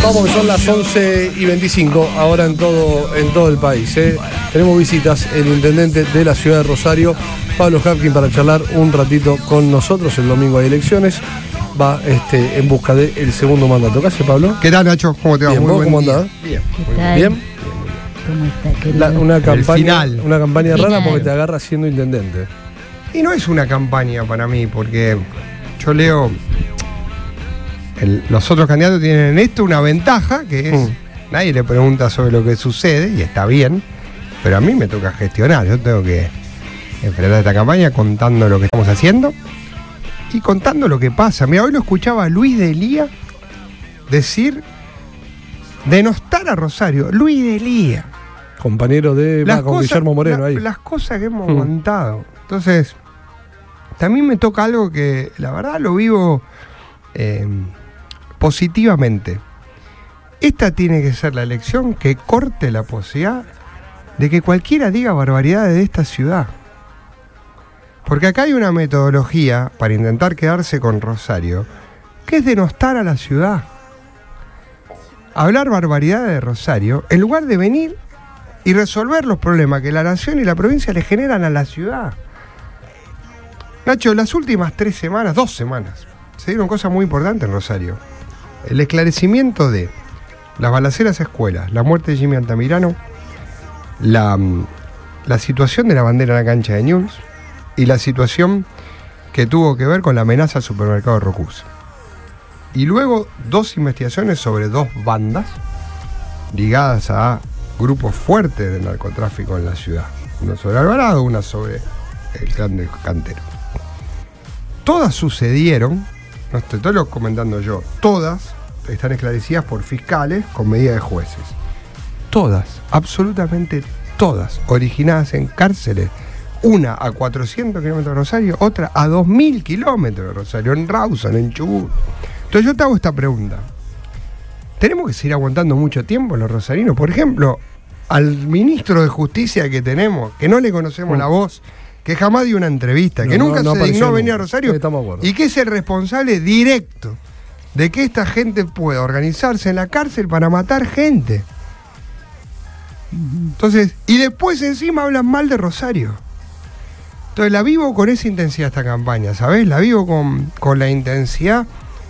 Vamos, que son las 11:25 ahora en todo el país. Tenemos visitas, el intendente de la ciudad de Rosario, Pablo Hapkin, para charlar un ratito con nosotros. El domingo hay elecciones, va en busca del segundo mandato. ¿Qué hace, Pablo? ¿Qué tal, Nacho? ¿Cómo te va? Bien, Muy buen ¿cómo día. andás? Bien. ¿Bien? ¿Cómo está, querido? Una campaña El rara final. porque te agarra siendo intendente. Y no es una campaña para mí, porque yo leo... los otros candidatos tienen en esto una ventaja, que es... Nadie le pregunta sobre lo que sucede, y está bien, pero a mí me toca gestionar. Yo tengo que enfrentar esta campaña contando lo que estamos haciendo y contando lo que pasa. Mira, hoy lo escuchaba a Luis de Lía decir, denostar a Rosario. Luis de Lía. Compañero con Guillermo Moreno ahí. Las cosas que hemos aguantado. Entonces, también me toca algo que la verdad lo vivo positivamente. Esta tiene que ser la elección que corte la posibilidad de que cualquiera diga barbaridades de esta ciudad. Porque acá hay una metodología para intentar quedarse con Rosario, que es denostar a la ciudad. Hablar barbaridades de Rosario, en lugar de venir y resolver los problemas que la nación y la provincia le generan a la ciudad. Nacho, las últimas 2 semanas, se dieron cosas muy importantes en Rosario. El esclarecimiento de las balaceras a escuelas, la muerte de Jimmy Altamirano, la situación de la bandera en la cancha de Newell's y la situación que tuvo que ver con la amenaza al supermercado Rocus. Y luego 2 investigaciones sobre 2 bandas ligadas a grupos fuertes de narcotráfico en la ciudad. Una sobre Alvarado, una sobre el clan del Cantero. Todas sucedieron, no estoy todo comentando yo, todas están esclarecidas por fiscales con medida de jueces. Todas, absolutamente todas, originadas en cárceles. Una a 400 kilómetros de Rosario, otra a 2000 kilómetros de Rosario, en Rawson, en Chubut. Entonces yo te hago esta pregunta. ¿Tenemos que seguir aguantando mucho tiempo los rosarinos? Por ejemplo, al ministro de Justicia que tenemos, que no le conocemos la voz, que jamás dio una entrevista, que nunca se dignó a venir a Rosario, y que es el responsable directo de que esta gente pueda organizarse en la cárcel para matar gente. Entonces, y después encima hablan mal de Rosario. Entonces la vivo con esa intensidad esta campaña, ¿sabés? La vivo con la intensidad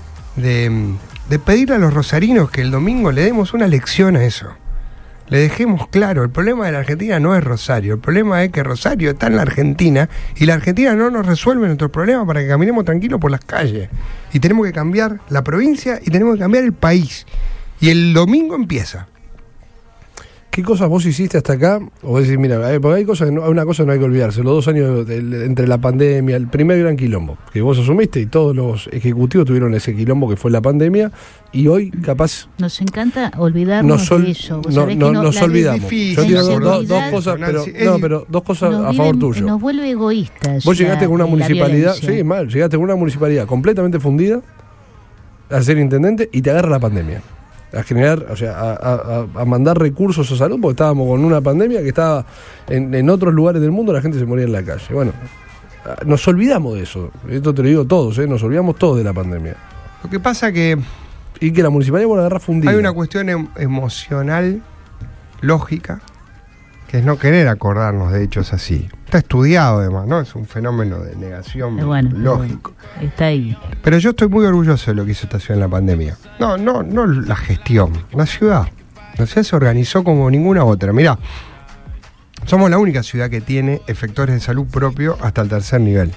de pedirle a los rosarinos que el domingo le demos una lección a eso. Le dejemos claro, el problema de la Argentina no es Rosario, el problema es que Rosario está en la Argentina y la Argentina no nos resuelve nuestros problemas para que caminemos tranquilos por las calles. Y tenemos que cambiar la provincia y tenemos que cambiar el país. Y el domingo empieza. ¿Qué cosas vos hiciste hasta acá? O vos decís, mira, porque hay una cosa que no hay que olvidarse. Los 2 años entre la pandemia, el primer gran quilombo que vos asumiste y todos los ejecutivos tuvieron ese quilombo que fue la pandemia, y hoy capaz... Nos encanta olvidarnos de eso. Nos olvidamos. Difícil, yo quiero dos cosas, pero 2 cosas a favor tuyo. Nos vuelve egoístas. Vos llegaste con una municipalidad, llegaste con una municipalidad completamente fundida a ser intendente y te agarra la pandemia. A generar, o sea, a mandar recursos a salud, porque estábamos con una pandemia que estaba en otros lugares del mundo, la gente se moría en la calle. Bueno, nos olvidamos de eso. Esto te lo digo todos, nos olvidamos todos de la pandemia. Lo que pasa que... Y que la municipalidad la agarra fundida. Hay una cuestión emocional, lógica, que es no querer acordarnos de hechos así. Está estudiado además, ¿no? Es un fenómeno de negación lógico. Está ahí. Pero yo estoy muy orgulloso de lo que hizo esta ciudad en la pandemia. No la gestión, la ciudad. La ciudad se organizó como ninguna otra. Mirá, somos la única ciudad que tiene efectores de salud propio hasta el 3er nivel.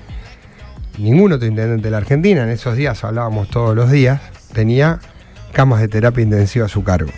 Ningún otro intendente de la Argentina, en esos días hablábamos todos los días, tenía camas de terapia intensiva a su cargo.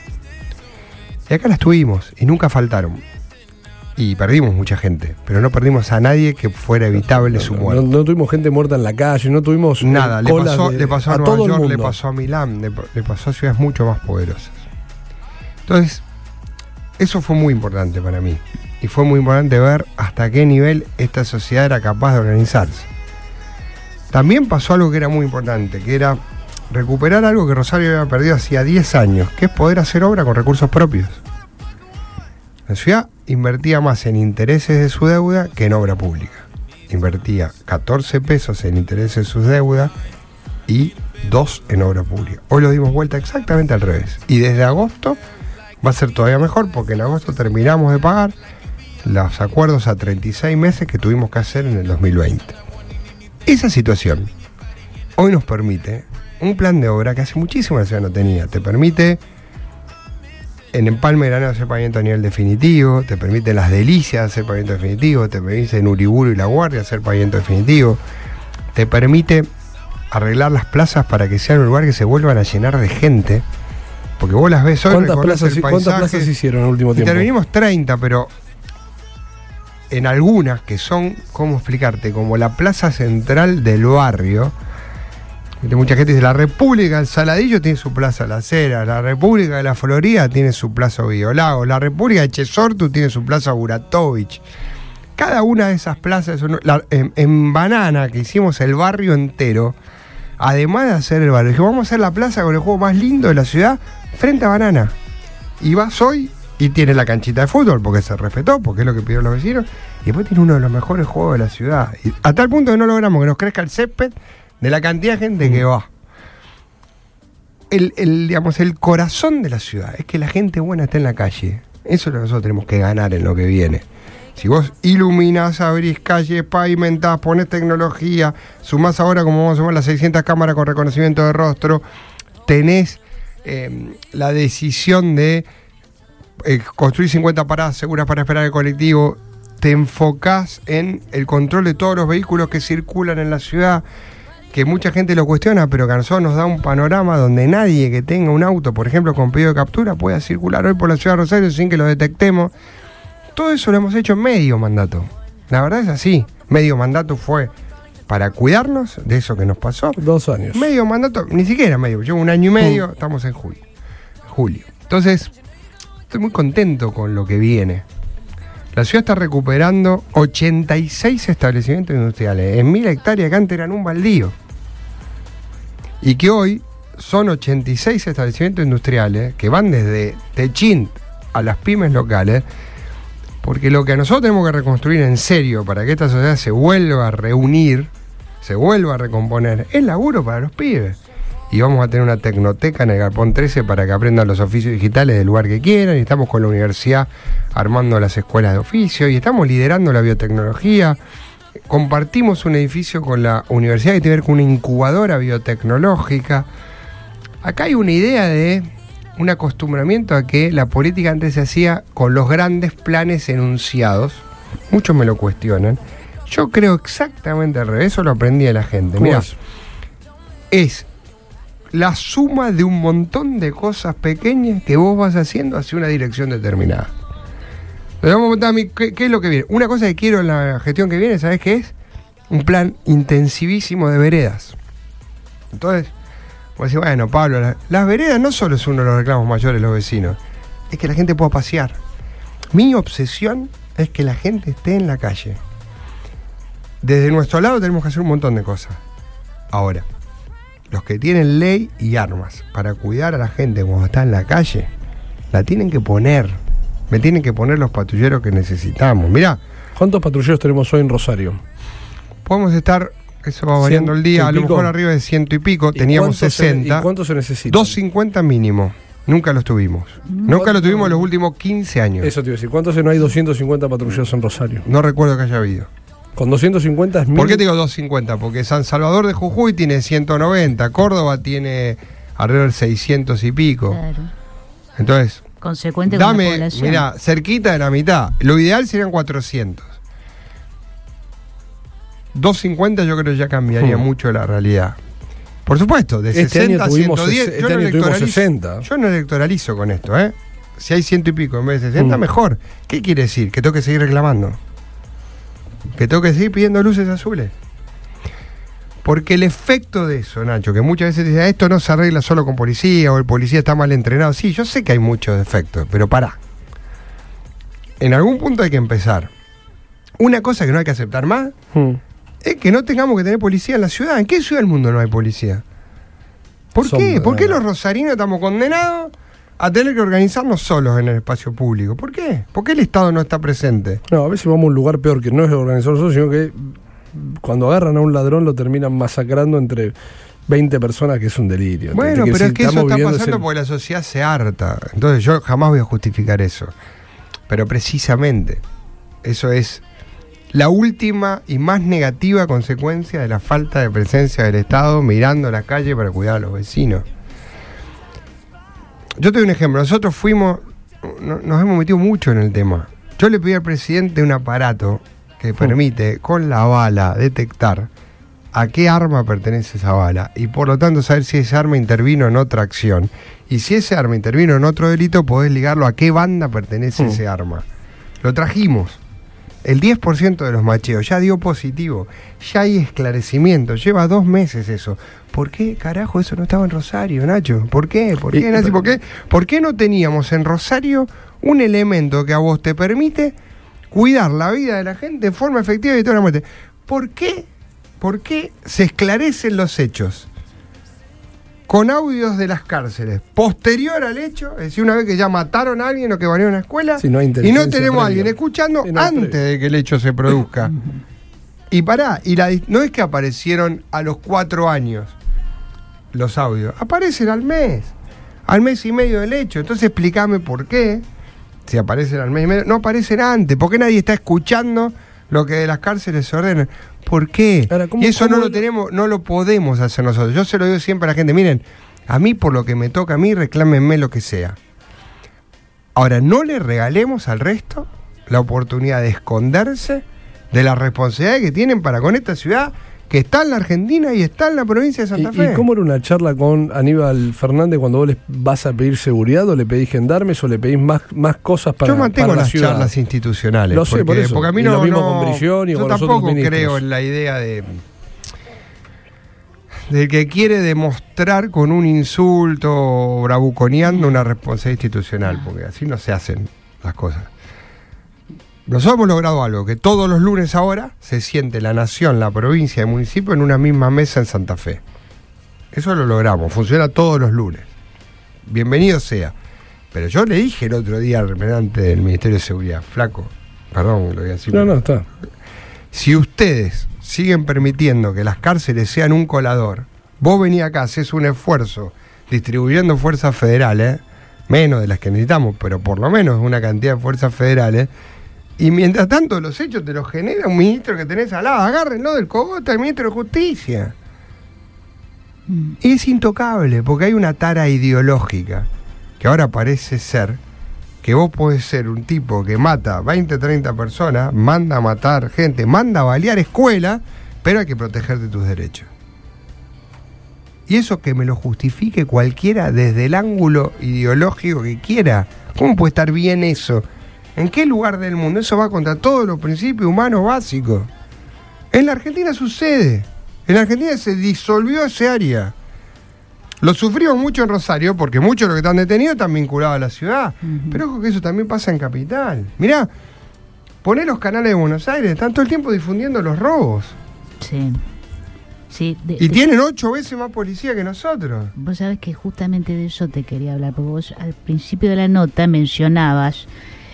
Y acá las tuvimos y nunca faltaron. Y perdimos mucha gente, pero no perdimos a nadie que fuera evitable su muerte. No tuvimos gente muerta en la calle, no tuvimos nada. Le pasó a Nueva York, le pasó a Milán, le pasó a ciudades mucho más poderosas. Entonces, eso fue muy importante para mí. Y fue muy importante ver hasta qué nivel esta sociedad era capaz de organizarse. También pasó algo que era muy importante, que era recuperar algo que Rosario había perdido hacía 10 años, que es poder hacer obra con recursos propios. La ciudad invertía más en intereses de su deuda que en obra pública. Invertía 14 pesos en intereses de su deuda y 2 en obra pública. Hoy lo dimos vuelta exactamente al revés. Y desde agosto va a ser todavía mejor, porque en agosto terminamos de pagar los acuerdos a 36 meses que tuvimos que hacer en el 2020. Esa situación hoy nos permite un plan de obra que hace muchísimo la ciudad no tenía. Te permite en Empalme Granado hacer pavimento a nivel definitivo, te permite en Las Delicias hacer pavimento definitivo, te permite en Uriburu y La Guardia hacer pavimento definitivo, te permite arreglar las plazas para que sean un lugar que se vuelvan a llenar de gente, porque vos las ves hoy. ¿Cuántas plazas hicieron en el último tiempo? Intervenimos 30, pero en algunas que son, ¿cómo explicarte? Como la plaza central del barrio. Mucha gente dice, la República del Saladillo tiene su plaza La Acera, la República de la Florida tiene su plaza Biolago, la República de Chesortu tiene su plaza Buratovich. Cada una de esas plazas, en Banana, que hicimos el barrio entero, además de hacer el barrio, dijimos, vamos a hacer la plaza con el juego más lindo de la ciudad, frente a Banana. Y vas hoy y tiene la canchita de fútbol, porque se respetó, porque es lo que pidieron los vecinos, y después tiene uno de los mejores juegos de la ciudad. Y a tal punto que no logramos que nos crezca el césped de la cantidad de gente que va. El corazón de la ciudad es que la gente buena está en la calle. Eso es lo que nosotros tenemos que ganar en lo que viene. Si vos iluminás, abrís calles, pavimentás, ponés tecnología, sumás ahora, como vamos a sumar las 600 cámaras con reconocimiento de rostro, tenés la decisión de construir 50 paradas seguras para esperar el colectivo, te enfocás en el control de todos los vehículos que circulan en la ciudad, que mucha gente lo cuestiona, pero que a nosotros nos da un panorama donde nadie que tenga un auto, por ejemplo, con pedido de captura, pueda circular hoy por la ciudad de Rosario sin que lo detectemos. Todo eso lo hemos hecho en medio mandato. La verdad es así. Medio mandato fue para cuidarnos de eso que nos pasó. 2 años. Medio mandato, ni siquiera medio, llevo 1 año y medio, estamos en julio. Entonces, estoy muy contento con lo que viene. La ciudad está recuperando 86 establecimientos industriales en 1000 hectáreas que antes eran un baldío. Y que hoy son 86 establecimientos industriales que van desde Techint a las pymes locales, porque lo que nosotros tenemos que reconstruir en serio para que esta sociedad se vuelva a reunir, se vuelva a recomponer, es laburo para los pibes. Y vamos a tener una tecnoteca en el Galpón 13 para que aprendan los oficios digitales del lugar que quieran, y estamos con la universidad armando las escuelas de oficio, y estamos liderando la biotecnología. Compartimos un edificio con la universidad que tiene que ver con una incubadora biotecnológica. Acá hay una idea de un acostumbramiento a que la política antes se hacía con los grandes planes enunciados. Muchos me lo cuestionan. Yo creo exactamente al revés, eso lo aprendí de la gente. Mirá, es la suma de un montón de cosas pequeñas que vos vas haciendo hacia una dirección determinada. Le vamos a preguntar a mí, ¿qué es lo que viene? Una cosa que quiero en la gestión que viene, ¿sabés qué es? Un plan intensivísimo de veredas. Entonces, vos decís, bueno, Pablo, las veredas no solo es uno de los reclamos mayores de los vecinos, es que la gente pueda pasear. Mi obsesión es que la gente esté en la calle. Desde nuestro lado tenemos que hacer un montón de cosas. Ahora, los que tienen ley y armas para cuidar a la gente cuando está en la calle, la tienen que poner. Me tienen que poner los patrulleros que necesitamos. Mirá. ¿Cuántos patrulleros tenemos hoy en Rosario? Podemos estar, eso va variando el día, a lo mejor arriba de 100 y pico, teníamos 60. ¿Y cuántos se necesitan? 250 mínimo. Nunca los tuvimos. Nunca los tuvimos en los últimos 15 años. Eso te iba a decir. ¿Cuántos no hay 250 patrulleros en Rosario? No recuerdo que haya habido. Con 250 es mínimo. ¿Por qué te digo 250? Porque San Salvador de Jujuy tiene 190, Córdoba tiene alrededor de 600 y pico. Claro. Entonces, consecuente con la población. Mira, cerquita de la mitad. Lo ideal serían 400. 250 yo creo que ya cambiaría mucho la realidad. Por supuesto, de 60 a 110. Yo no electoralizo con esto, ¿eh? Si hay 100 y pico en vez de 60, mejor. ¿Qué quiere decir? Que tengo que seguir reclamando. Que tengo que seguir pidiendo luces azules. Porque el efecto de eso, Nacho, que muchas veces dicen, esto no se arregla solo con policía, o el policía está mal entrenado. Sí, yo sé que hay muchos defectos, pero pará. En algún punto hay que empezar. Una cosa que no hay que aceptar más es que no tengamos que tener policía en la ciudad. ¿En qué ciudad del mundo no hay policía? ¿Por qué? ¿Por qué los rosarinos estamos condenados a tener que organizarnos solos en el espacio público? ¿Por qué? ¿Por qué el Estado no está presente? No, a veces vamos a un lugar peor, que no es organizarnos solos, sino que cuando agarran a un ladrón lo terminan masacrando entre 20 personas, que es un delirio. Bueno, pero es que eso está pasando porque la sociedad se harta. Entonces yo jamás voy a justificar eso. Pero precisamente, eso es la última y más negativa consecuencia de la falta de presencia del Estado mirando la calle para cuidar a los vecinos. Yo te doy un ejemplo. Nosotros nos hemos metido mucho en el tema. Yo le pedí al presidente un aparato que permite con la bala detectar a qué arma pertenece esa bala y por lo tanto saber si esa arma intervino en otra acción. Y si ese arma intervino en otro delito, podés ligarlo a qué banda pertenece ese arma. Lo trajimos. El 10% de los macheos ya dio positivo. Ya hay esclarecimiento. Lleva 2 meses eso. ¿Por qué, carajo, eso no estaba en Rosario, Nacho? ¿Por qué? ¿Por qué, Nancy? ¿Por qué no teníamos en Rosario un elemento que a vos te permite cuidar la vida de la gente de forma efectiva y toda la muerte? ¿Por qué se esclarecen los hechos con audios de las cárceles posterior al hecho? Es decir, una vez que ya mataron a alguien o que van a una escuela, y no tenemos a alguien escuchando antes de que el hecho se produzca. Y no es que aparecieron a los 4 años los audios, aparecen al mes y medio del hecho. Entonces explícame por qué, si aparecen al mes y medio, no aparecen antes. ¿Por qué nadie está escuchando lo que de las cárceles se ordena? ¿Por qué? Ahora, y eso no lo podemos hacer nosotros. Yo se lo digo siempre a la gente, miren, a mí por lo que me toca a mí, reclámenme lo que sea. Ahora, no le regalemos al resto la oportunidad de esconderse de la responsabilidad que tienen para con esta ciudad, que está en la Argentina y está en la provincia de Santa Fe. ¿Y cómo era una charla con Aníbal Fernández cuando vos les vas a pedir seguridad o le pedís gendarmes o le pedís más cosas para la ciudad? Yo mantengo las charlas institucionales. Lo sé, por eso. Porque a mí y no, lo mismo con Brillón y yo con los tampoco otros ministros. creo en la idea de que quiere demostrar con un insulto bravuconeando una responsabilidad institucional, porque así no se hacen las cosas. Nosotros hemos logrado algo, que todos los lunes ahora se siente la nación, la provincia y el municipio en una misma mesa en Santa Fe. Eso lo logramos, funciona todos los lunes. Bienvenido sea. Pero yo le dije el otro día al representante del Ministerio de Seguridad, flaco, perdón, lo voy a decir. No, está. Si ustedes siguen permitiendo que las cárceles sean un colador, vos venís acá, haces un esfuerzo distribuyendo fuerzas federales, menos de las que necesitamos, pero por lo menos una cantidad de fuerzas federales, y mientras tanto los hechos te los genera un ministro que tenés al lado. Agárrenlo del cogote al ministro de Justicia. Y es intocable, porque hay una tara ideológica, que ahora parece ser que vos podés ser un tipo que mata 20, 30 personas, manda a matar gente, manda a balear escuelas, pero hay que protegerte tus derechos. Y eso que me lo justifique cualquiera desde el ángulo ideológico que quiera. ¿Cómo puede estar bien eso? ¿En qué lugar del mundo? Eso va contra todos los principios humanos básicos. En la Argentina sucede. En la Argentina se disolvió ese área. Lo sufrimos mucho en Rosario, porque muchos de los que están detenidos están vinculados a la ciudad. Pero ojo que eso también pasa en Capital. Mirá, poné los canales de Buenos Aires, están todo el tiempo difundiendo los robos. Sí. Y tienen 8 veces más policía que nosotros. Vos sabés que justamente de eso te quería hablar, porque vos al principio de la nota mencionabas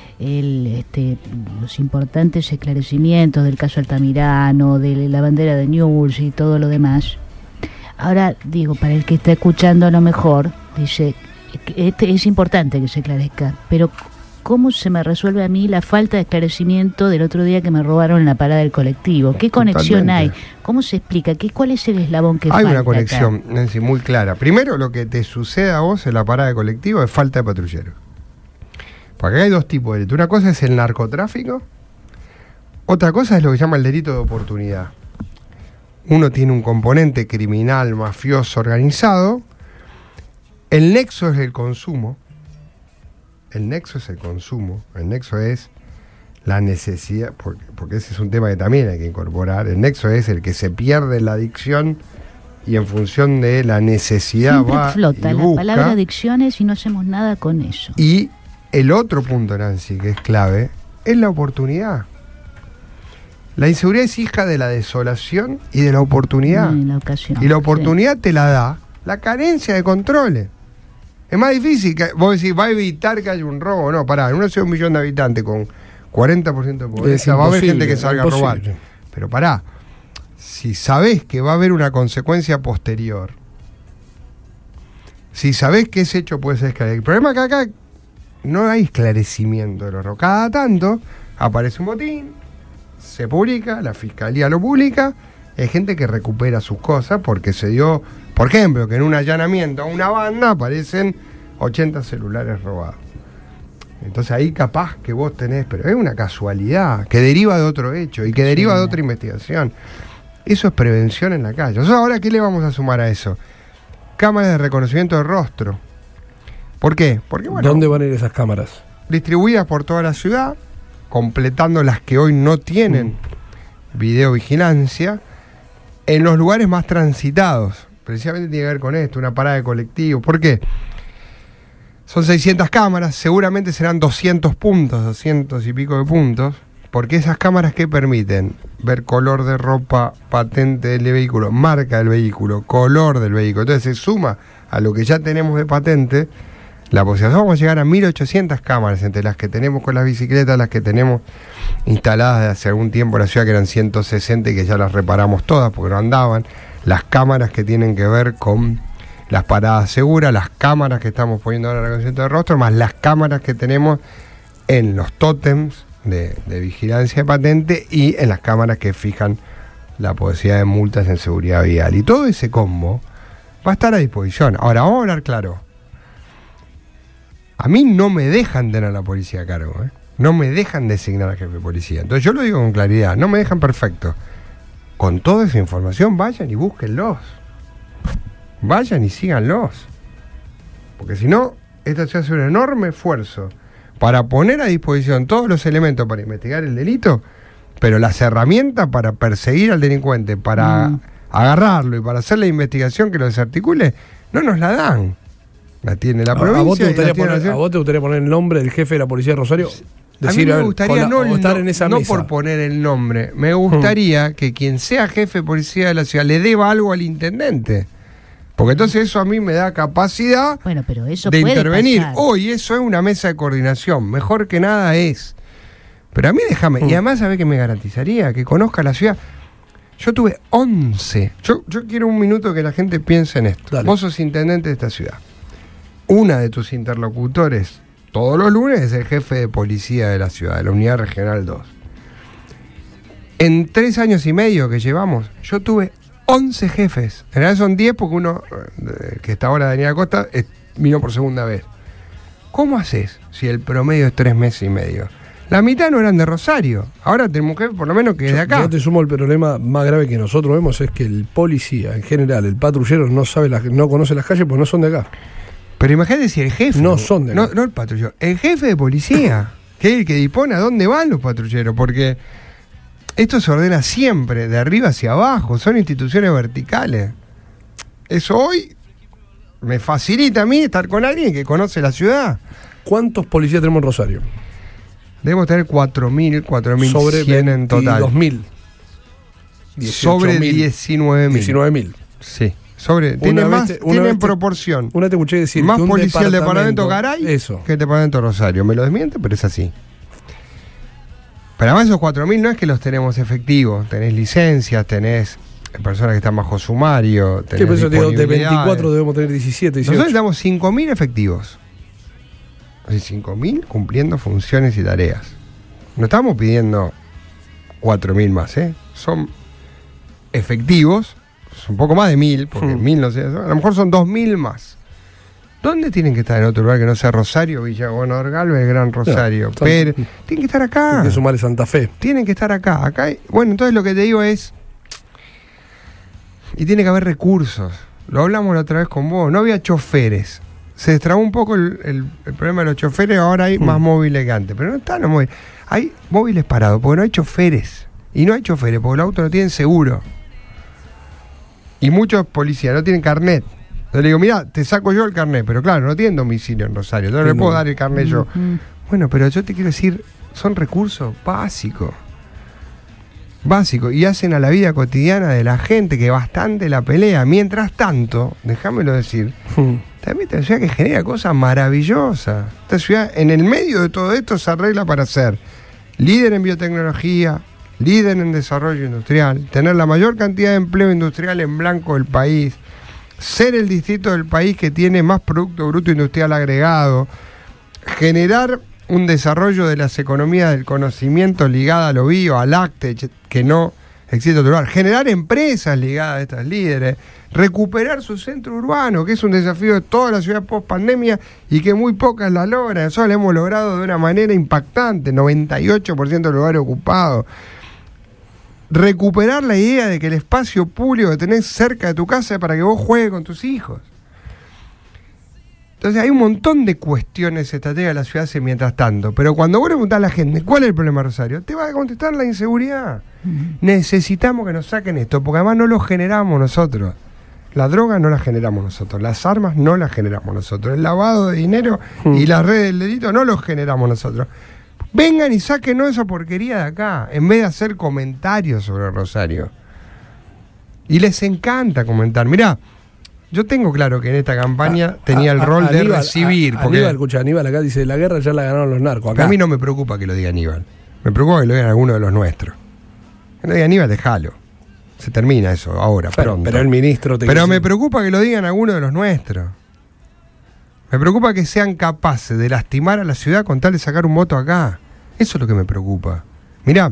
los importantes esclarecimientos del caso Altamirano, de la bandera de Newell's y todo lo demás. Ahora digo, para el que está escuchando a lo mejor, dice, es importante que se esclarezca, pero ¿cómo se me resuelve a mí la falta de esclarecimiento del otro día que me robaron en la parada del colectivo? ¿Qué conexión hay? ¿Cómo se explica? ¿Cuál es el eslabón que falta? Hay una conexión, Nancy, muy clara. Primero, lo que te sucede a vos en la parada del colectivo es falta de patrulleros. Porque acá hay 2 tipos de delito. Una cosa es el narcotráfico, otra cosa es lo que se llama el delito de oportunidad. Uno tiene un componente criminal, mafioso, organizado. El nexo es el consumo. El nexo es la necesidad, porque ese es un tema que también hay que incorporar. El nexo es el que se pierde en la adicción y en función de la necesidad siempre va flota y la busca. Palabra adicciones y no hacemos nada con eso. Y el otro punto, Nancy, que es clave, es la oportunidad. La inseguridad es hija de la desolación y de la oportunidad. La ocasión, y la oportunidad te la da la carencia de controles. Es más difícil que vos decís, va a evitar que haya un robo. No, pará, en una ciudad de 1 millón de habitantes con 40% de pobreza va a haber gente que salga a robar. Pero pará, si sabés que va a haber una consecuencia posterior, Si sabés que ese hecho puede ser esclarecido. El problema es que acá no hay esclarecimiento de los robos. Cada tanto aparece un botín, se publica, la fiscalía lo publica, hay gente que recupera sus cosas porque se dio, por ejemplo, que en un allanamiento a una banda aparecen 80 celulares robados. Entonces ahí capaz que vos tenés, pero es una casualidad que deriva de otro hecho y que deriva de otra investigación. Eso es prevención en la calle. Entonces, ahora, ¿qué le vamos a sumar a eso? Cámaras de reconocimiento de rostro. ¿Por qué? Porque, bueno, ¿dónde van a ir esas cámaras? Distribuidas por toda la ciudad, completando las que hoy no tienen videovigilancia, en los lugares más transitados. Precisamente tiene que ver con esto, una parada de colectivo. ¿Por qué? Son 600 cámaras, seguramente serán 200 puntos, 200 y pico de puntos, porque esas cámaras que permiten ver color de ropa, patente del vehículo, marca del vehículo, color del vehículo, entonces se suma a lo que ya tenemos de patente, la posibilidad. Vamos a llegar a 1800 cámaras, entre las que tenemos con las bicicletas, las que tenemos instaladas de hace algún tiempo en la ciudad, que eran 160 y que ya las reparamos todas porque no andaban, las cámaras que tienen que ver con las paradas seguras, las cámaras que estamos poniendo ahora en el reconocimiento de rostro, más las cámaras que tenemos en los tótems de vigilancia de patente y en las cámaras que fijan la posibilidad de multas en seguridad vial. Y todo ese combo va a estar a disposición. Ahora, vamos a hablar claro. A mí no me dejan tener a la policía a cargo, ¿eh? No me dejan designar al jefe de policía. Entonces yo lo digo con claridad, no me dejan perfecto. Con toda esa información vayan y búsquenlos. Vayan y síganlos. Porque si no, esta se hace un enorme esfuerzo para poner a disposición todos los elementos para investigar el delito, pero las herramientas para perseguir al delincuente, para agarrarlo y para hacer la investigación que lo desarticule, no nos la dan. La tiene la provincia. ¿A vos te gustaría poner el nombre del jefe de la policía de Rosario? Decir, a mí me gustaría estar en esa mesa. No por poner el nombre, me gustaría que quien sea jefe de policía de la ciudad le deba algo al intendente. Porque entonces eso a mí me da capacidad pero eso de puede intervenir. pasar. Hoy eso es una mesa de coordinación, mejor que nada es. Pero a mí déjame, y además ¿sabés qué me garantizaría? Que conozca la ciudad. Yo tuve 11. Yo quiero un minuto que la gente piense en esto. Dale. Vos sos intendente de esta ciudad. Una de tus interlocutores todos los lunes es el jefe de policía de la ciudad, de la Unidad Regional 2. En 3 años y medio que llevamos, yo tuve 11 jefes. En realidad son 10 porque uno, que está ahora Daniel Acosta, vino por segunda vez. ¿Cómo haces si el promedio es 3 meses y medio? La mitad no eran de Rosario. Ahora tenemos un jefe por lo menos que es de acá. Yo te sumo, el problema más grave que nosotros vemos es que el policía, en general, el patrullero no conoce las calles porque no son de acá. Pero imagínate si el jefe... No son de acá. No el patrullero, el jefe de policía, que es el que dispone a dónde van los patrulleros, porque esto se ordena siempre, de arriba hacia abajo, son instituciones verticales. Eso hoy me facilita a mí estar con alguien que conoce la ciudad. ¿Cuántos policías tenemos en Rosario? Debemos tener 4.100 en total. 2.000. Sobre 19.000. 19.000. Sí. Tienen proporción. Una te escuché decir más que policía el departamento Garay que el departamento Rosario. Me lo desmiente, pero es así. Pero además esos 4.000 no es que los tenemos efectivos. Tenés licencias, tenés personas que están bajo sumario. Sí, por eso digo, de 24 debemos tener 17, 18. Nosotros tenemos 5.000 efectivos. O sea, 5.000 cumpliendo funciones y tareas. No estamos pidiendo 4.000 más, ¿eh? Son efectivos. Un poco más de 1.000, porque 1.000 no sé, a lo mejor son 2.000 más. ¿Dónde tienen que estar en otro lugar que no sea Rosario, Villa Gobernador Galvez, Gran Rosario? Pero tienen que estar acá. Tienen que sumarle Santa Fe. Tienen que estar acá. Bueno, entonces lo que te digo es, y tiene que haber recursos. Lo hablamos la otra vez con vos, no había choferes. Se destrabó un poco el problema de los choferes, ahora hay más móviles que antes. Pero no están los móviles. Hay móviles parados, porque no hay choferes. Y no hay choferes, porque los autos no tienen seguro. Y muchos policías no tienen carnet. Yo le digo, mira, te saco yo el carnet, pero claro, no tienen domicilio en Rosario, entonces no le puedo dar el carnet yo. Bueno, pero yo te quiero decir, son recursos básicos. Básicos, y hacen a la vida cotidiana de la gente que bastante la pelea. Mientras tanto, déjamelo decir, también esta ciudad que genera cosas maravillosas. Esta ciudad, en el medio de todo esto, se arregla para ser líder en biotecnología, líder en desarrollo industrial, tener la mayor cantidad de empleo industrial en blanco del país, ser el distrito del país que tiene más Producto Bruto Industrial agregado, generar un desarrollo de las economías del conocimiento ligada a lo bio, al lácteo, que no existe en otro lugar, generar empresas ligadas a estas líderes, recuperar su centro urbano, que es un desafío de toda la ciudad post pandemia y que muy pocas la logran. Nosotros lo hemos logrado de una manera impactante, 98% de lugares ocupados. Recuperar la idea de que el espacio público que tenés cerca de tu casa es para que vos juegues con tus hijos. Entonces hay un montón de cuestiones estratégicas de la ciudad hace mientras tanto, pero cuando vos le preguntás a la gente ¿cuál es el problema, Rosario? Te va a contestar la inseguridad. Necesitamos que nos saquen esto, porque además no lo generamos nosotros. La droga no la generamos nosotros, las armas no las generamos nosotros, el lavado de dinero y las redes del delito no los generamos nosotros. Vengan y sáquenos esa porquería de acá, en vez de hacer comentarios sobre Rosario. Y les encanta comentar. Mirá, yo tengo claro que en esta campaña tenía el rol de recibir. Aníbal acá dice, la guerra ya la ganaron los narcos. Acá. A mí no me preocupa que lo diga Aníbal. Me preocupa que lo digan alguno de los nuestros. Que lo diga Aníbal, déjalo. Se termina eso ahora, pronto. Pero el ministro... Pero me preocupa que lo digan alguno de los nuestros. Me preocupa que sean capaces de lastimar a la ciudad con tal de sacar un voto acá. Eso es lo que me preocupa. Mirá,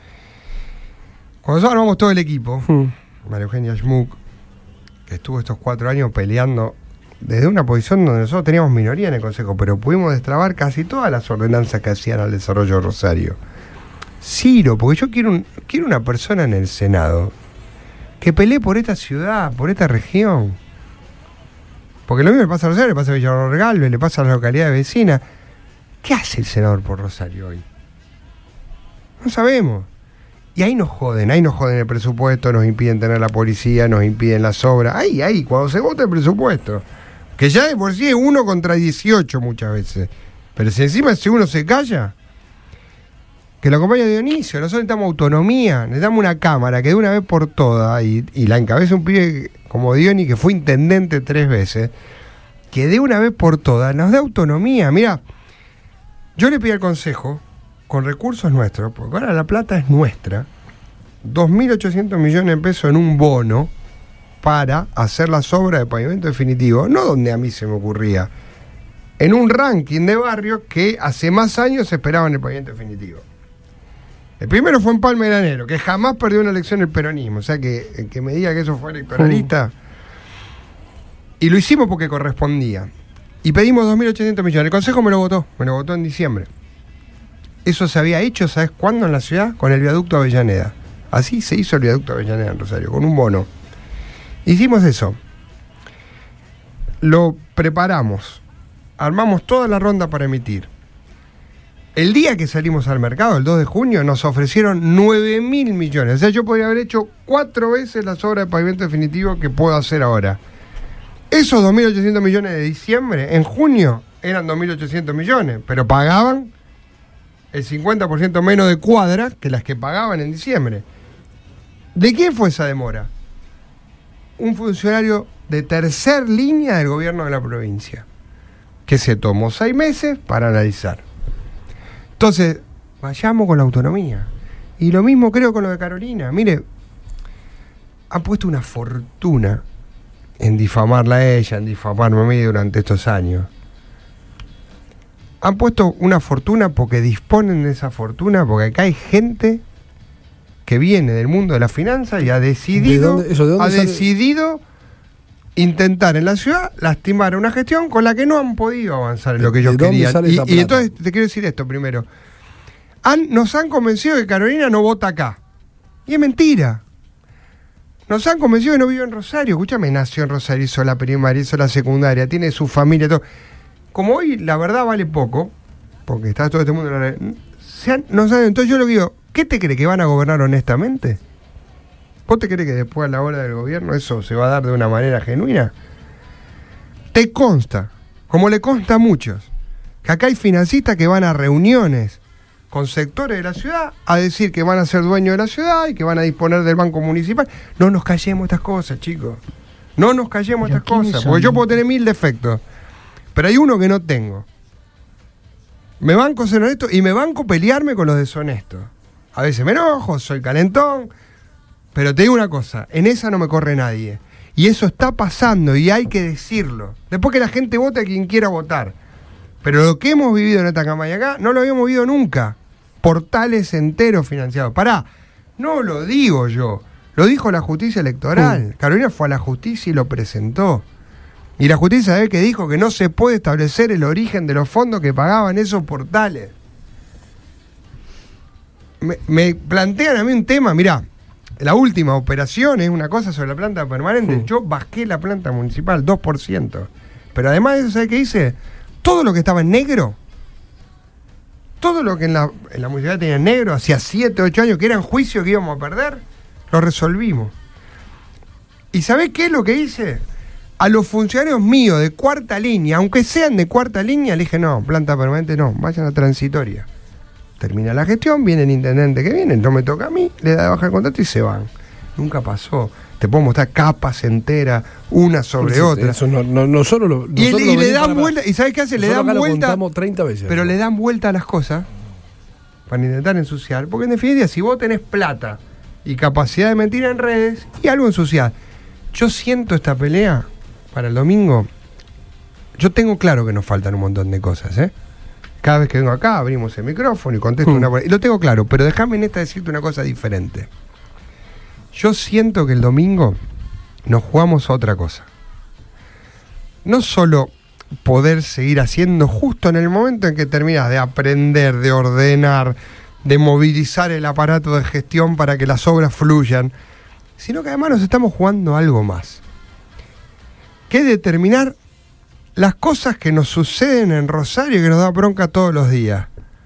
cuando nosotros armamos todo el equipo, María Eugenia Schmuck, que estuvo estos 4 años peleando desde una posición donde nosotros teníamos minoría en el Consejo, pero pudimos destrabar casi todas las ordenanzas que hacían al desarrollo de Rosario. Ciro, porque yo quiero una persona en el Senado que pelee por esta ciudad, por esta región. Porque lo mismo le pasa a Rosario, le pasa a Villarreal Galvez, le pasa a las localidades vecinas. ¿Qué hace el senador por Rosario hoy? No sabemos. Y ahí nos joden el presupuesto, nos impiden tener la policía, nos impiden las obras. Ahí, cuando se vota el presupuesto. Que ya de por sí es 1 contra 18 muchas veces. Pero si encima ese uno se calla, que lo acompaña Dionisio. Nosotros necesitamos autonomía, necesitamos una cámara que de una vez por todas, y la encabeza un pibe como Dioni, que fue intendente 3 veces, que de una vez por todas nos dé autonomía. Mira, yo le pedí al Consejo, con recursos nuestros, porque ahora la plata es nuestra, 2.800 millones de pesos en un bono para hacer las obras de pavimento definitivo, no donde a mí se me ocurría, en un ranking de barrios que hace más años esperaban el pavimento definitivo. El primero fue en Palma de Granero, que jamás perdió una elección el peronismo, o sea que el que me diga que eso fue electoralista, y lo hicimos porque correspondía. Y pedimos 2.800 millones. El Consejo me lo votó en diciembre. Eso se había hecho, ¿sabes cuándo en la ciudad? Con el viaducto Avellaneda. Así se hizo el viaducto Avellaneda en Rosario, con un bono. Hicimos eso. Lo preparamos. Armamos toda la ronda para emitir. El día que salimos al mercado, el 2 de junio, nos ofrecieron 9.000 millones. O sea, yo podría haber hecho 4 veces las obras de pavimento definitivo que puedo hacer ahora. Esos 2.800 millones de diciembre, en junio, eran 2.800 millones, pero pagaban el 50% menos de cuadras que las que pagaban en diciembre. ¿De quién fue esa demora? Un funcionario de tercer línea del gobierno de la provincia, que se tomó 6 meses para analizar. Entonces, vayamos con la autonomía. Y lo mismo creo con lo de Carolina. Mire, han puesto una fortuna en difamarla a ella, en difamarme a mí durante estos años. Han puesto una fortuna porque disponen de esa fortuna, porque acá hay gente que viene del mundo de la finanza y ha decidido intentar en la ciudad lastimar una gestión con la que no han podido avanzar en lo que ellos querían. Y entonces te quiero decir esto primero. Nos han convencido de que Carolina no vota acá. Y es mentira. Nos han convencido que no vive en Rosario. Escúchame, nació en Rosario, hizo la primaria, hizo la secundaria, tiene su familia, todo. Como hoy la verdad vale poco, porque está todo este mundo no saben. Entonces yo lo digo, ¿qué te cree que van a gobernar honestamente? ¿Vos te crees que después a la hora del gobierno eso se va a dar de una manera genuina? Te consta, como le consta a muchos, que acá hay financistas que van a reuniones con sectores de la ciudad a decir que van a ser dueños de la ciudad y que van a disponer del banco municipal. No nos callemos estas cosas, chicos. No nos callemos estas cosas, porque yo puedo tener 1000 defectos, pero hay uno que no tengo. Me banco ser honesto y me banco pelearme con los deshonestos. A veces me enojo, soy calentón, pero te digo una cosa, en esa no me corre nadie. Y eso está pasando y hay que decirlo. Después que la gente vote a quien quiera votar. Pero lo que hemos vivido en esta campaña acá, no lo habíamos vivido nunca. Portales enteros financiados. Pará, no lo digo yo. Lo dijo la justicia electoral. Carolina fue a la justicia y lo presentó. Y la justicia, ¿sabe qué dijo? Que no se puede establecer el origen de los fondos que pagaban esos portales. Me plantean a mí un tema, mirá. La última operación es una cosa sobre la planta permanente. Yo bajé la planta municipal 2%. Pero además de eso, ¿sabes qué hice? Todo lo que estaba en negro, todo lo que en la municipalidad tenía en negro, hacía 7, 8 años que eran juicios que íbamos a perder, lo resolvimos. ¿Y sabés qué es lo que hice? A los funcionarios míos de cuarta línea, aunque sean de cuarta línea, le dije, no, planta permanente no, vayan a transitoria. Termina la gestión, viene el intendente que viene, no me toca a mí, le da de baja el contrato y se van. Nunca pasó. Te puedo mostrar capas enteras, una sobre otra. Eso no solo lo. Y le dan vuelta, ¿y sabes qué hace? Le dan vuelta. Lo contamos 30 veces. Pero le dan vuelta a las cosas para intentar ensuciar. Porque en definitiva, si vos tenés plata y capacidad de mentir en redes y algo ensuciar. Yo siento esta pelea para el domingo. Yo tengo claro que nos faltan un montón de cosas, ¿eh? Cada vez que vengo acá abrimos el micrófono y contesto una... Y lo tengo claro, pero déjame en esta decirte una cosa diferente. Yo siento que el domingo nos jugamos a otra cosa. No solo poder seguir haciendo justo en el momento en que terminas de aprender, de ordenar, de movilizar el aparato de gestión para que las obras fluyan, sino que además nos estamos jugando algo más. Que es determinar las cosas que nos suceden en Rosario y que nos da bronca todos los días.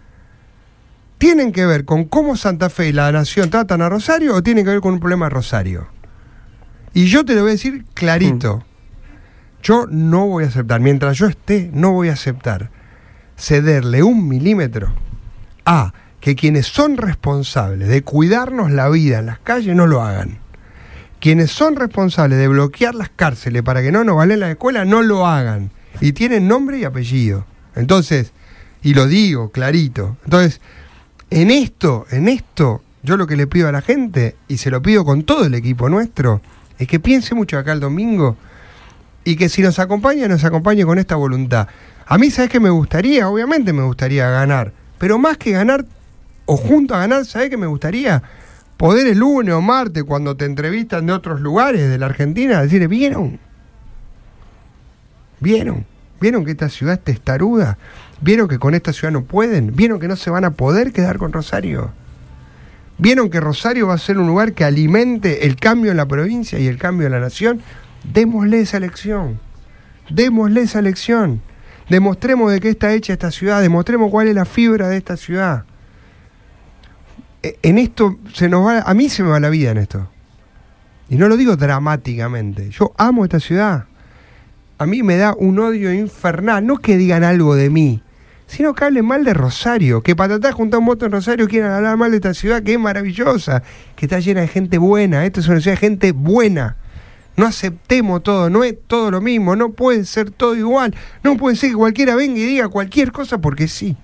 ¿Tienen que ver con cómo Santa Fe y la Nación tratan a Rosario o tienen que ver con un problema de Rosario? Y yo te lo voy a decir clarito. Yo no voy a aceptar, mientras yo esté, no voy a aceptar cederle 1 milímetro a que quienes son responsables de cuidarnos la vida en las calles no lo hagan. Quienes son responsables de bloquear las cárceles para que no nos valen las escuelas no lo hagan. Y tienen nombre y apellido. Entonces, y lo digo clarito. Entonces, en esto, yo lo que le pido a la gente, y se lo pido con todo el equipo nuestro, es que piense mucho acá el domingo y que si nos acompañe con esta voluntad. A mí, ¿sabes qué me gustaría? Obviamente me gustaría ganar, pero más que ganar o junto a ganar, ¿sabes qué me gustaría? Poder el lunes o martes, cuando te entrevistan de otros lugares de la Argentina, decirle, ¿vieron que esta ciudad es testaruda? ¿Vieron que con esta ciudad no pueden? ¿Vieron que no se van a poder quedar con Rosario? ¿Vieron que Rosario va a ser un lugar que alimente el cambio en la provincia y el cambio en la nación? Démosle esa elección. Demostremos de qué está hecha esta ciudad, demostremos cuál es la fibra de esta ciudad. En esto a mí se me va la vida en esto. Y no lo digo dramáticamente. Yo amo esta ciudad. A mí me da un odio infernal. No que digan algo de mí, sino que hablen mal de Rosario. Que para tratar de juntar un voto en Rosario quieran hablar mal de esta ciudad que es maravillosa, que está llena de gente buena. Esta es una ciudad de gente buena. No aceptemos todo, no es todo lo mismo, no puede ser todo igual. No puede ser que cualquiera venga y diga cualquier cosa porque sí.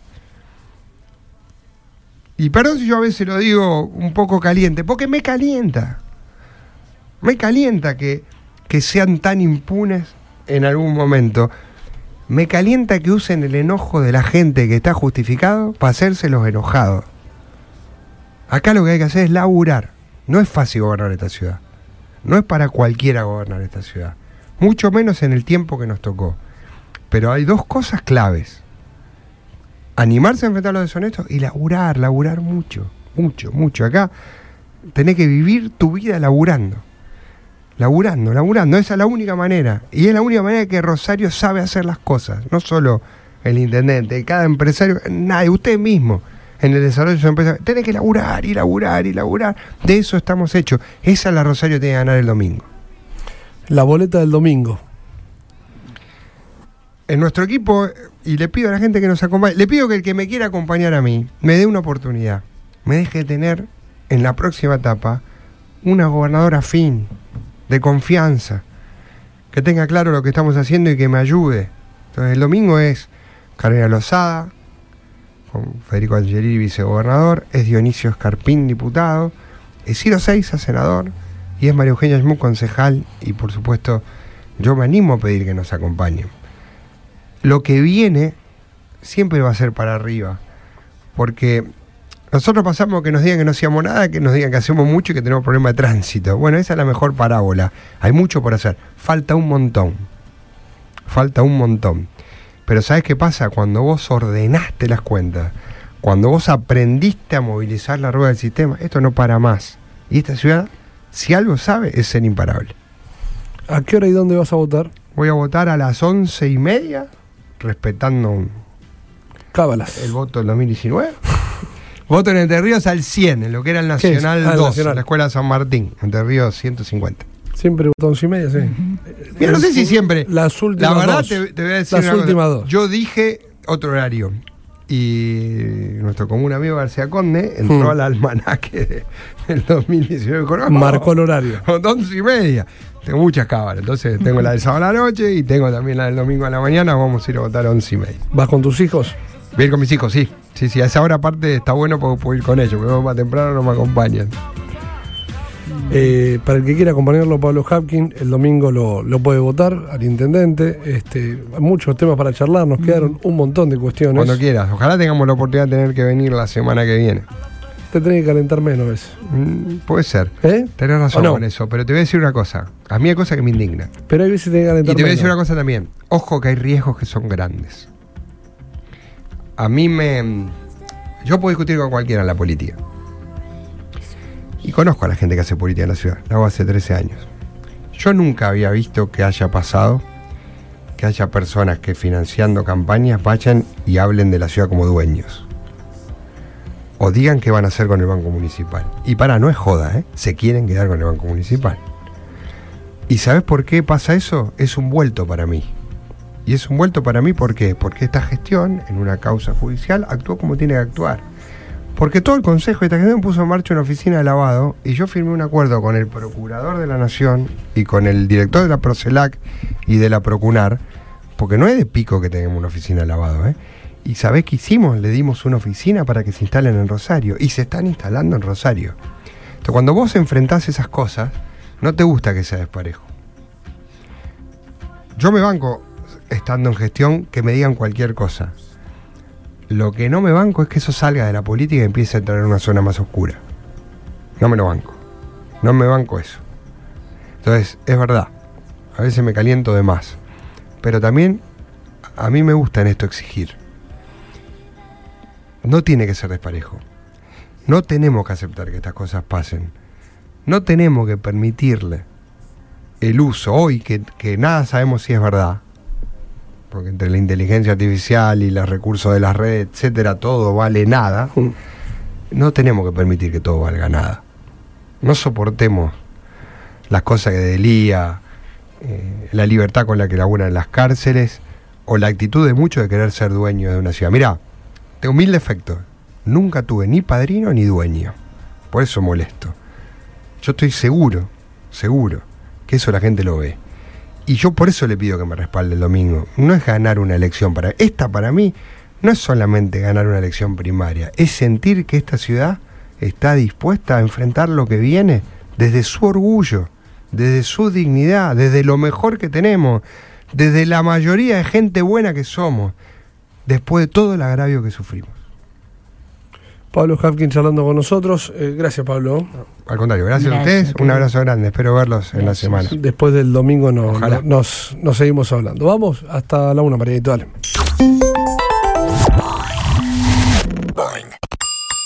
Y perdón si yo a veces lo digo un poco caliente, porque me calienta. Me calienta que sean tan impunes en algún momento. Me calienta que usen el enojo de la gente que está justificado para hacerse los enojados. Acá lo que hay que hacer es laburar. No es fácil gobernar esta ciudad. No es para cualquiera gobernar esta ciudad. Mucho menos en el tiempo que nos tocó. Pero hay 2 cosas claves. Animarse a enfrentar a los deshonestos y laburar mucho. Acá tenés que vivir tu vida laburando. Esa es la única manera. Y es la única manera que Rosario sabe hacer las cosas. No solo el intendente, cada empresario, nadie, usted mismo. En el desarrollo de su empresa, tenés que laburar. De eso estamos hechos. Esa es la Rosario que tiene que ganar el domingo. La boleta del domingo. En nuestro equipo, y le pido a la gente que nos acompañe, le pido que el que me quiera acompañar a mí, me dé una oportunidad. Me deje tener en la próxima etapa una gobernadora afín, de confianza, que tenga claro lo que estamos haciendo y que me ayude. Entonces el domingo es Carolina Lozada, con Federico Angelini, vicegobernador, es Dionisio Escarpín, diputado, es Ciro Seiza, senador, y es María Eugenia Schmuck, concejal, y por supuesto yo me animo a pedir que nos acompañen. Lo que viene siempre va a ser para arriba, porque nosotros pasamos que nos digan que no hacíamos nada, que nos digan que hacemos mucho y que tenemos problemas de tránsito. Bueno, esa es la mejor parábola. Hay mucho por hacer. Falta un montón. Pero ¿sabes qué pasa? Cuando vos ordenaste las cuentas, cuando vos aprendiste a movilizar la rueda del sistema, esto no para más. Y esta ciudad, si algo sabe, es ser imparable. ¿A qué hora y dónde vas a votar? Voy a votar a las 11:30, respetando Cábalas. el voto del 2019. Voto en Entre Ríos al 100, en lo que era el Nacional 2, Nacional. La Escuela San Martín, Entre Ríos 150. Siempre votó 11:30, sí. Mira, no sé si siempre. Las últimas la verdad, dos. Te voy a decir las últimas dos. Yo dije otro horario. Y nuestro común amigo García Conde entró al almanaque del 2019. Marcó el horario. 11:30. Tengo muchas cámaras. Entonces tengo la del sábado a la noche y tengo también la del domingo a la mañana. Vamos a ir a votar a 11:30. ¿Vas con tus hijos? Voy a ir con mis hijos, sí. Sí, a esa hora aparte está bueno porque puedo ir con ellos, porque más temprano no me acompañan. Para el que quiera acompañarlo, Pablo Hapkin, el domingo lo puede votar al intendente. Hay muchos temas para charlar, nos quedaron un montón de cuestiones. Cuando quieras, ojalá tengamos la oportunidad de tener que venir la semana que viene. Te tenés que calentar menos eso. Puede ser. Tenés razón con eso, pero te voy a decir una cosa. A mí hay cosas que me indignan. Pero hay veces que tenés que calentar menos. Y te voy a decir una cosa también. Ojo que hay riesgos que son grandes. Yo puedo discutir con cualquiera en la política. Y conozco a la gente que hace política en la ciudad. La hago hace 13 años. Yo nunca había visto que haya pasado que haya personas que financiando campañas vayan y hablen de la ciudad como dueños. O digan qué van a hacer con el Banco Municipal. Y no es joda, se quieren quedar con el Banco Municipal. ¿Y sabes por qué pasa eso? Es un vuelto para mí. Y es un vuelto para mí, ¿por qué? Porque esta gestión, en una causa judicial, actuó como tiene que actuar. Porque todo el Consejo de esta gestión puso en marcha una oficina de lavado y yo firmé un acuerdo con el Procurador de la Nación y con el director de la Procelac y de la Procunar, porque no es de pico que tengamos una oficina de lavado, Y ¿sabés qué hicimos? Le dimos una oficina para que se instalen en Rosario y se están instalando en Rosario. Entonces, cuando vos enfrentás esas cosas, no te gusta que sea desparejo. Yo me banco, estando en gestión, que me digan cualquier cosa. Lo que no me banco es que eso salga de la política y empiece a entrar en una zona más oscura. No me lo banco. No me banco eso. Entonces, es verdad, a veces me caliento de más. Pero también a mí me gusta en esto exigir. No tiene que ser desparejo. No tenemos que aceptar que estas cosas pasen. No tenemos que permitirle el uso hoy, que nada sabemos si es verdad, porque entre la inteligencia artificial y los recursos de las redes, etcétera, todo vale nada. No tenemos que permitir que todo valga nada. No soportemos las cosas que delía, la libertad con la que laburan en las cárceles, o la actitud de muchos de querer ser dueño de una ciudad. Mirá, tengo 1000 defectos. Nunca tuve ni padrino ni dueño. Por eso molesto. Yo estoy seguro que eso la gente lo ve. Y yo por eso le pido que me respalde el domingo. No es ganar una elección. Esta para mí no es solamente ganar una elección primaria. Es sentir que esta ciudad está dispuesta a enfrentar lo que viene desde su orgullo, desde su dignidad, desde lo mejor que tenemos, desde la mayoría de gente buena que somos, después de todo el agravio que sufrimos. Pablo Hapkin charlando con nosotros. Gracias, Pablo. Al contrario, gracias a ustedes. Un abrazo grande. Espero verlos en la semana. Después del domingo nos seguimos hablando. Vamos hasta la 1, María. Dale.